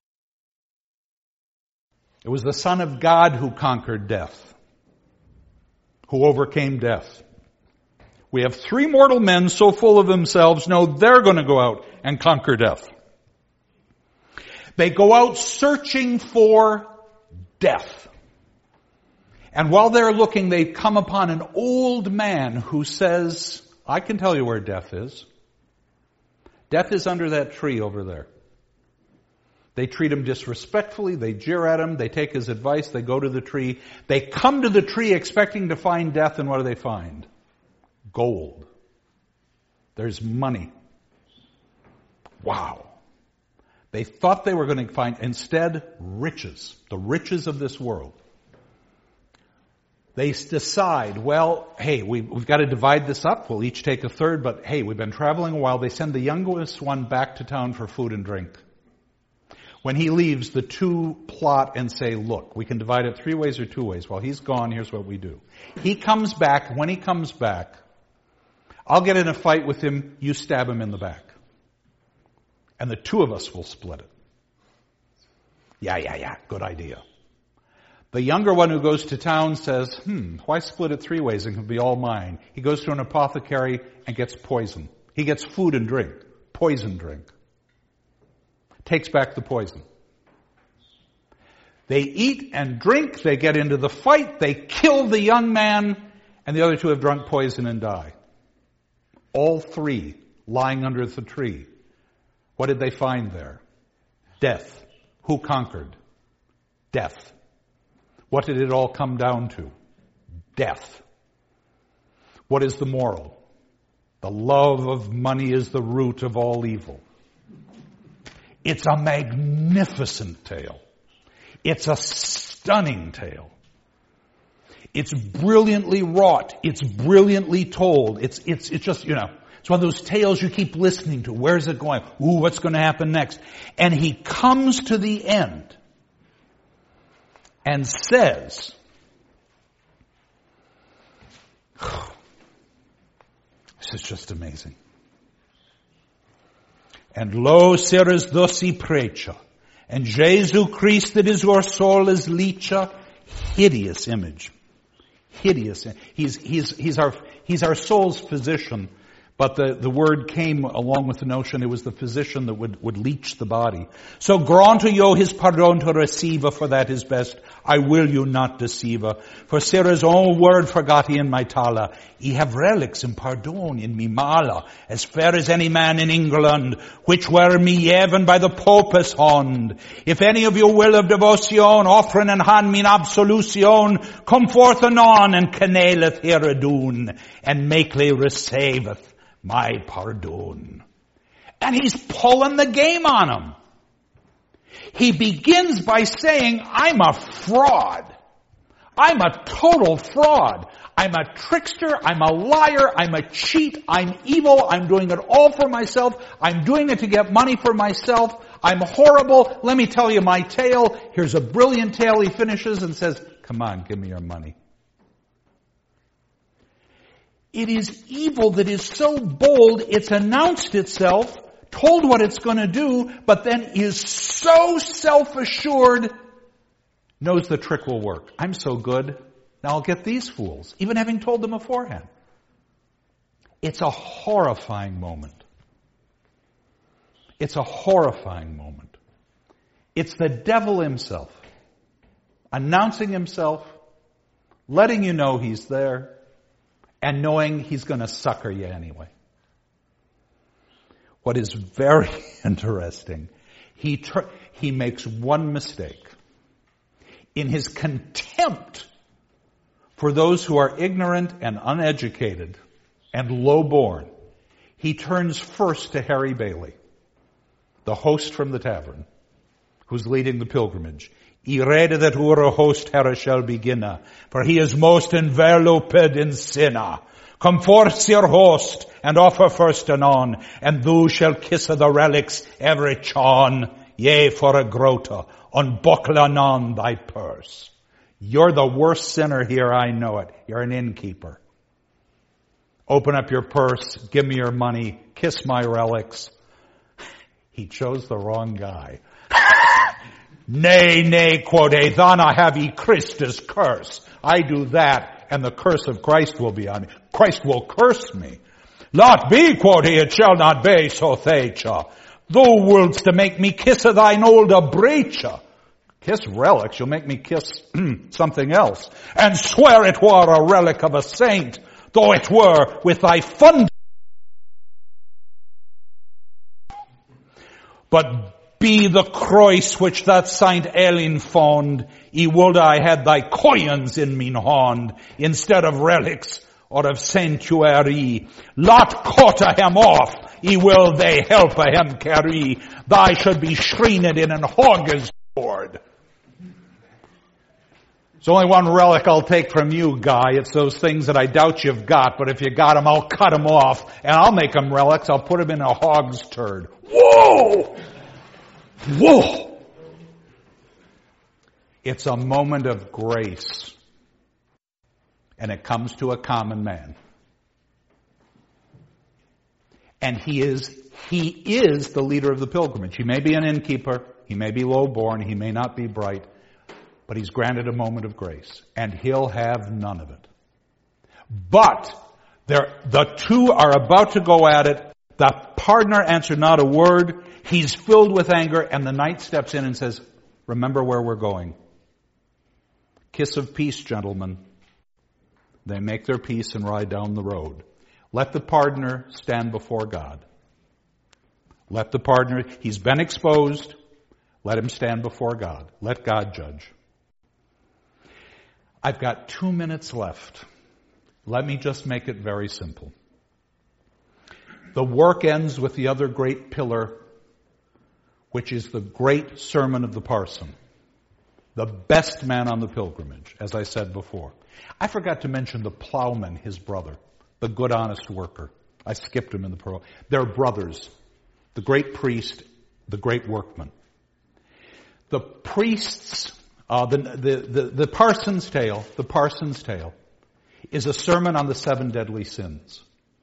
It was the Son of God who conquered death, who overcame death. We have three mortal men so full of themselves know they're going to go out and conquer death. They go out searching for death. And while they're looking, they come upon an old man who says, I can tell you where death is. Death is under that tree over there. They treat him disrespectfully. They jeer at him. They take his advice. They go to the tree. They come to the tree expecting to find death, and what do they find? Gold. There's money. Wow. They thought they were going to find, instead, riches. The riches of this world. They decide, well, hey, we, we've got to divide this up. We'll each take a third, but hey, we've been traveling a while. They send the youngest one back to town for food and drink. When he leaves, the two plot and say, look, we can divide it three ways or two ways. While he's gone, here's what we do. He comes back. When he comes back, I'll get in a fight with him. You stab him in the back. And the two of us will split it. Yeah, yeah, yeah. Good idea. The younger one who goes to town says, hmm, why split it three ways? It can be all mine. He goes to an apothecary and gets poison. He gets food and drink. Poison drink. Takes back the poison. They eat and drink, they get into the fight, they kill the young man, and the other two have drunk poison and die. All three lying under the tree. What did they find there? Death. Who conquered? Death. What did it all come down to? Death. What is the moral? The love of money is the root of all evil. It's a magnificent tale. It's a stunning tale. It's brilliantly wrought. It's brilliantly told. It's, it's, it's just, you know, it's one of those tales you keep listening to. Where's it going? Ooh, what's going to happen next? And he comes to the end and says, this is just amazing. And lo, seres dosi precha. And Jesu Christ that is your soul is licha. Hideous image. Hideous. He's, he's, he's our, he's our soul's physician. But the, the word came along with the notion it was the physician that would, would leech the body. So granto yo his pardon to receive, for that is best. I will you not deceive. For Sarah's own word forgot he in my tala. He have relics in pardon in me mala, as fair as any man in England, which were me even by the Pope's hand. If any of you will of devotion, offering and hand me absolution, come forth anon and canaleth heredoon, and makely receiveth my pardon. And he's pulling the game on him. He begins by saying, I'm a fraud. I'm a total fraud. I'm a trickster. I'm a liar. I'm a cheat. I'm evil. I'm doing it all for myself. I'm doing it to get money for myself. I'm horrible. Let me tell you my tale. Here's a brilliant tale. He finishes and says, come on, give me your money. It is evil that is so bold, it's announced itself, told what it's going to do, but then is so self-assured, knows the trick will work. I'm so good, now I'll get these fools, even having told them beforehand. It's a horrifying moment. It's a horrifying moment. It's the devil himself, announcing himself, letting you know he's there, and knowing he's going to sucker you anyway. What is very interesting, he tr- he makes one mistake. In his contempt for those who are ignorant and uneducated and low-born, he turns first to Harry Bailey, the host from the tavern, who's leading the pilgrimage. I rede that our host Herre shall beginna, for he is most enveloped in sinna. Come forth, sir host, and offer first anon, and thou shall kiss the relics every chon, yea, for a grota, unbuckle anon thy purse. You're the worst sinner here, I know it. You're an innkeeper. Open up your purse, give me your money, kiss my relics. He chose the wrong guy. Nay, nay, quod he, then I have ye Christus curse. I do that, and the curse of Christ will be on me. Christ will curse me. Lot be, quod he, it shall not be, so thecha. Thou wouldst to make me kiss a thine old breacha. Kiss relics, you'll make me kiss something else. And swear it were a relic of a saint, though it were with thy fund. But be the cross which that Saint Ellen found, I would I had thy coins in mine hand, instead of relics or of sanctuary. Lot cut him off, I will they help him carry. Thy should be shreened in an hog's sword. There's only one relic I'll take from you, Guy. It's those things that I doubt you've got, but if you got them, I'll cut them off, and I'll make them relics. I'll put them in a hog's turd. Whoa! Whoa! It's a moment of grace. And it comes to a common man. And he is, he is the leader of the pilgrimage. He may be an innkeeper. He may be low-born. He may not be bright. But he's granted a moment of grace. And he'll have none of it. But the two are about to go at it. The pardoner answered not a word. He's filled with anger. And the knight steps in and says, remember where we're going. Kiss of peace, gentlemen. They make their peace and ride down the road. Let the pardoner stand before God. Let the pardoner, he's been exposed. Let him stand before God. Let God judge. I've got two minutes left. Let me just make it very simple. The work ends with the other great pillar, which is the great sermon of the parson. The best man on the pilgrimage, as I said before. I forgot to mention the plowman, his brother, the good, honest worker. I skipped him in the prologue. They're brothers. The great priest, the great workman. The priests, uh, the, the, the, the parson's tale, the parson's tale, is a sermon on the seven deadly sins.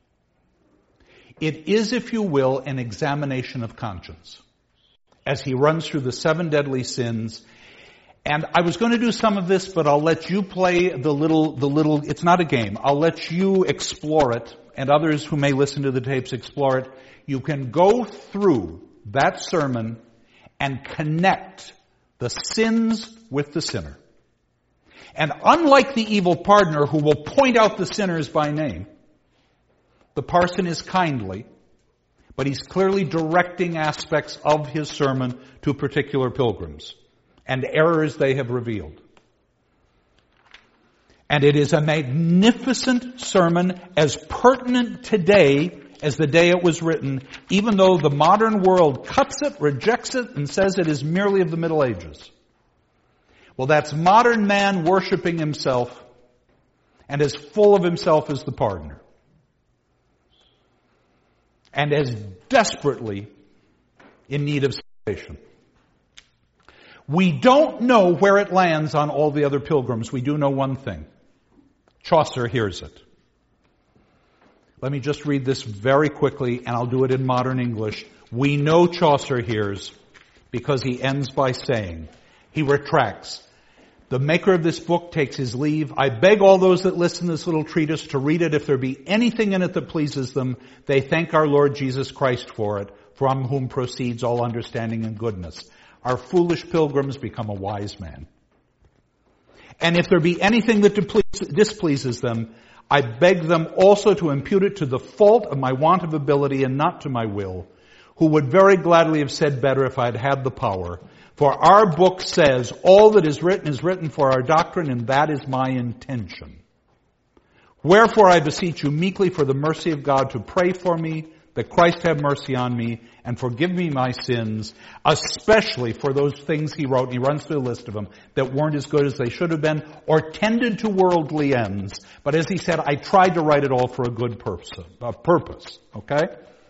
It is, if you will, an examination of conscience. As he runs through the seven deadly sins. And I was going to do some of this, but I'll let you play the little, the little, it's not a game. I'll let you explore it, and others who may listen to the tapes explore it. You can go through that sermon and connect the sins with the sinner. And unlike the evil pardoner who will point out the sinners by name, the parson is kindly, but he's clearly directing aspects of his sermon to particular pilgrims and errors they have revealed. And it is a magnificent sermon, as pertinent today as the day it was written, even though the modern world cuts it, rejects it, and says it is merely of the Middle Ages. Well, that's modern man worshiping himself, and as full of himself as the pardoner. And as desperately in need of salvation. We don't know where it lands on all the other pilgrims. We do know one thing. Chaucer hears it. Let me just read this very quickly, and I'll do it in modern English. We know Chaucer hears because he ends by saying, he retracts, the maker of this book takes his leave. I beg all those that listen to this little treatise to read it. If there be anything in it that pleases them, they thank our Lord Jesus Christ for it, from whom proceeds all understanding and goodness. Our foolish pilgrims become a wise man. And if there be anything that displeases them, I beg them also to impute it to the fault of my want of ability and not to my will, who would very gladly have said better if I had had the power. For our book says, all that is written is written for our doctrine, and that is my intention. Wherefore I beseech you meekly for the mercy of God to pray for me, that Christ have mercy on me and forgive me my sins, especially for those things he wrote, and he runs through a list of them, that weren't as good as they should have been or tended to worldly ends. But as he said, I tried to write it all for a good purpose. A purpose, okay?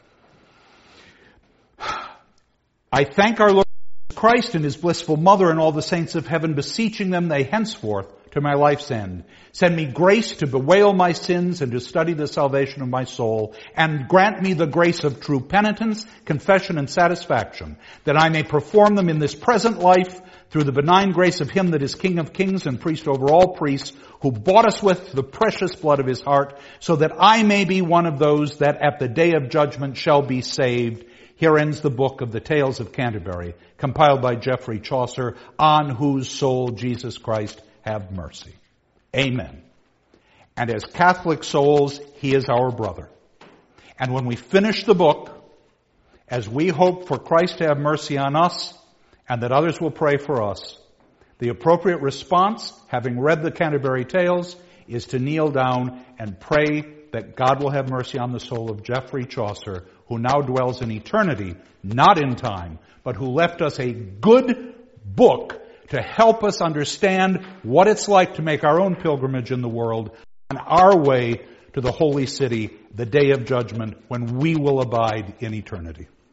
I thank our Lord Christ and his blissful mother and all the saints of heaven, beseeching them they henceforth to my life's end send me grace to bewail my sins and to study the salvation of my soul, and grant me the grace of true penitence, confession, and satisfaction, that I may perform them in this present life through the benign grace of him that is King of kings and priest over all priests, who bought us with the precious blood of his heart, so that I may be one of those that at the day of judgment shall be saved. Here ends the book of the Tales of Canterbury, compiled by Geoffrey Chaucer, on whose soul Jesus Christ have mercy. Amen. And as Catholic souls, he is our brother. And when we finish the book, as we hope for Christ to have mercy on us and that others will pray for us, the appropriate response, having read the Canterbury Tales, is to kneel down and pray that God will have mercy on the soul of Geoffrey Chaucer, who now dwells in eternity, not in time, but who left us a good book to help us understand what it's like to make our own pilgrimage in the world on our way to the holy city, the day of judgment, when we will abide in eternity.